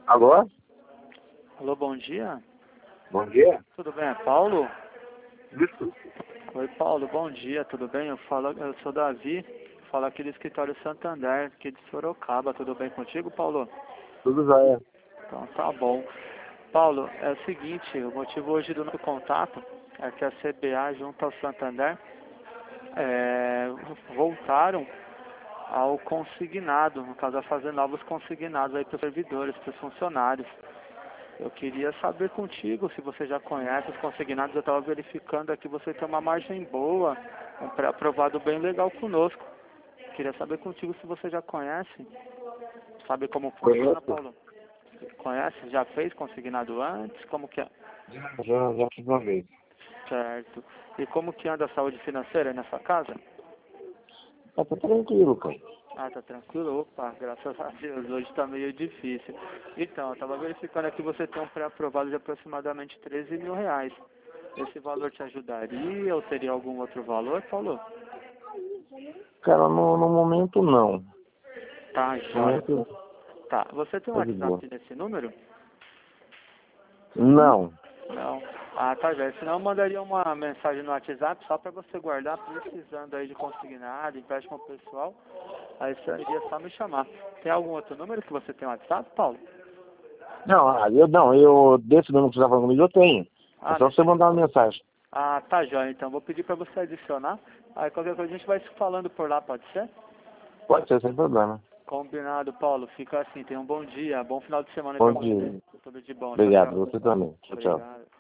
Alô? Alô, bom dia. Bom dia. Tudo bem? É Paulo? Isso. Oi, Paulo, bom dia, tudo bem? Eu sou Davi, falo aqui do escritório Santander, aqui de Sorocaba. Tudo bem contigo, Paulo? Tudo jóia. Então tá bom. Paulo, é o seguinte, o motivo hoje do nosso contato é que a CBA junto ao Santander voltaram ao consignado, no caso a fazer novos consignados aí para os servidores, para os funcionários. Eu queria saber contigo se você já conhece os consignados. Eu estava verificando aqui, você tem uma margem boa, um pré-aprovado bem legal conosco. Queria saber contigo se você já conhece, sabe como funciona, Conheço. Paulo? Conhece? Já fez consignado antes? Como que é? Já fiz uma vez. Certo. E como que anda a saúde financeira aí na sua casa? Tá tranquilo, cara. Ah, tá tranquilo? Opa, graças a Deus, hoje tá meio difícil. Então, eu tava verificando aqui, você tem um pré-aprovado de aproximadamente R$ 13.000. Esse valor te ajudaria ou teria algum outro valor, Paulo? Cara, no momento não. Tá, No joia. momento Tá, você tem um tá de boa. WhatsApp nesse número? Não. Não. Ah, tá, joia. Senão eu mandaria uma mensagem no WhatsApp só para você guardar, precisando aí de consignado, empréstimo pessoal. Aí seria só me chamar. Tem algum outro número que você tem no WhatsApp, Paulo? Eu desse número que você tá falando comigo, eu tenho. É Ah, só você nesse... mandar uma mensagem. Ah, tá, joia. Então vou pedir para você adicionar. Aí qualquer coisa a gente vai se falando por lá, pode ser? Pode ser, sem problema. Combinado, Paulo. Fica assim. Tenha um bom dia, bom final de semana para Bom você. dia. Tudo de bom. Tchau, Obrigado, tchau. você também. Tchau, tchau. Obrigado.